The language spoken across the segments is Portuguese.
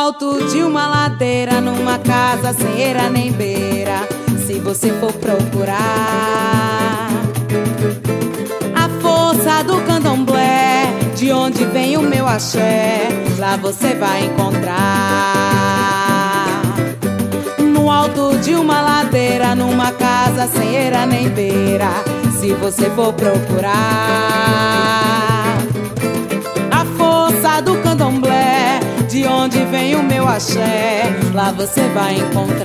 alto de uma ladeira, numa casa sem eira nem beira, se você for procurar a força do candomblé, de onde vem o meu axé, lá você vai encontrar. No alto de uma ladeira, numa casa sem eira nem beira, se você for procurar a força do candomblé, de onde vem o meu axé, lá você vai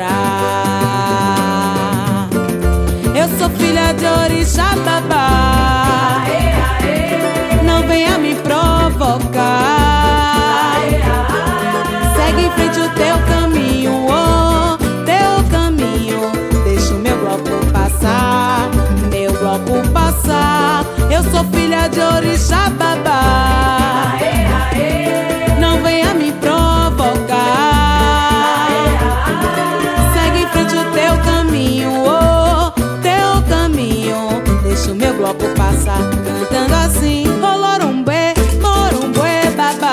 encontrar. Eu sou filha de Orixá Babá, não venha me provocar. Segue em frente o teu caminho, oh, teu caminho. Deixa o meu bloco passar, meu bloco passar. Eu sou filha de Orixá Babá, não venha me provocar. Segue em frente o teu caminho, oh, teu caminho. Deixa o meu bloco passar, cantando assim: Olorumbê, Morumbê, babá.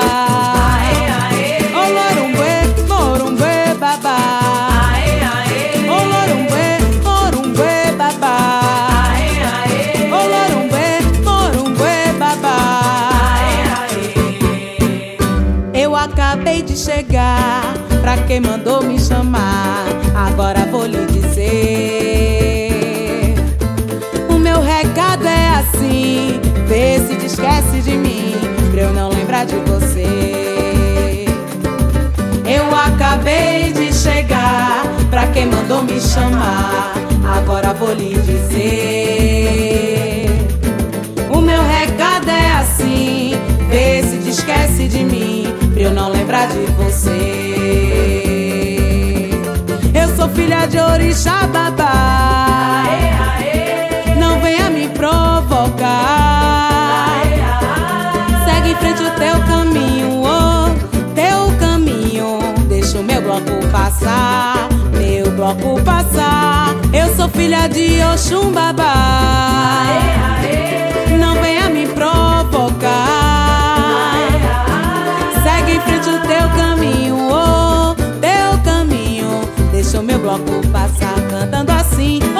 Olorumbê, Morumbê, babá. Olorumbê, Morumbê, babá. Olorumbê, Morumbê, babá. Eu acabei de chegar, pra quem mandou me chamar, agora vou lhe dizer. O meu recado é assim: vê se te esquece de mim, pra eu não lembrar de você. Eu acabei de chegar, pra quem mandou me chamar, agora vou lhe dizer. O meu recado é assim: vê se te esquece de mim, pra eu não lembrar de você. Eu sou filha de Orixá Babá, não venha me provocar. Segue em frente o teu caminho, oh, teu caminho. Deixa o meu bloco passar, meu bloco passar. Eu sou filha de Oxum Babá, não venha me provocar. Segue em frente o teu caminho, oh, teu caminho. Deixa o meu bloco passar, cantando assim: